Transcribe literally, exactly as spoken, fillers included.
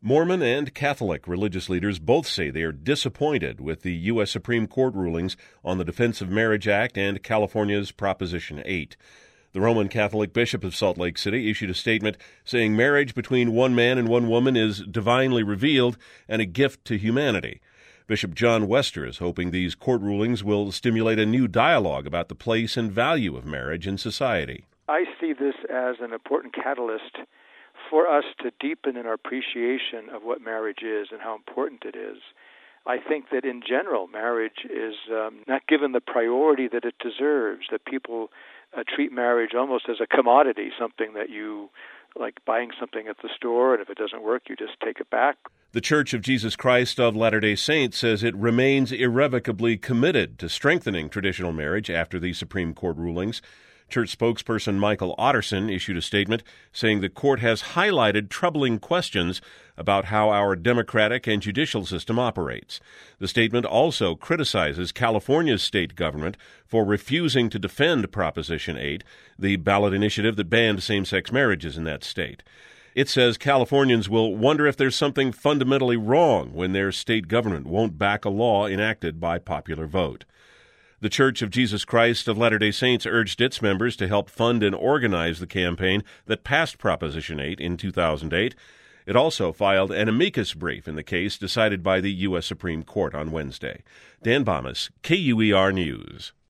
Mormon and Catholic religious leaders both say they are disappointed with the U S Supreme Court rulings on the Defense of Marriage Act and California's Proposition eight. The Roman Catholic Bishop of Salt Lake City issued a statement saying marriage between one man and one woman is divinely revealed and a gift to humanity. Bishop John Wester is hoping these court rulings will stimulate a new dialogue about the place and value of marriage in society. I see this as an important catalyst for us to deepen in our appreciation of what marriage is and how important it is. I think that in general, marriage is um, not given the priority that it deserves, that people uh, treat marriage almost as a commodity, something that you, like buying something at the store, and if it doesn't work, you just take it back. The Church of Jesus Christ of Latter-day Saints says it remains irrevocably committed to strengthening traditional marriage after the Supreme Court rulings. Church spokesperson Michael Otterson issued a statement saying the court has highlighted troubling questions about how our democratic and judicial system operates. The statement also criticizes California's state government for refusing to defend Proposition eight, the ballot initiative that banned same-sex marriages in that state. It says Californians will wonder if there's something fundamentally wrong when their state government won't back a law enacted by popular vote. The Church of Jesus Christ of Latter-day Saints urged its members to help fund and organize the campaign that passed Proposition eight in two thousand eight. It also filed an amicus brief in the case decided by the U S Supreme Court on Wednesday. Dan Bomas, K U E R News.